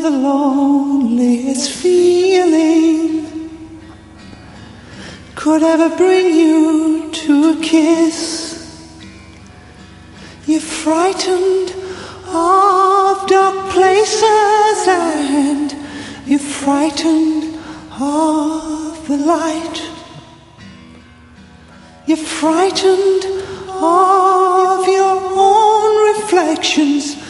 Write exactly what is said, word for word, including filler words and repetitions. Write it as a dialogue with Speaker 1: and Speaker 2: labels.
Speaker 1: the loneliest feeling could ever bring you to a kiss. You're frightened of dark places and you're frightened of the light. You're frightened of your own reflections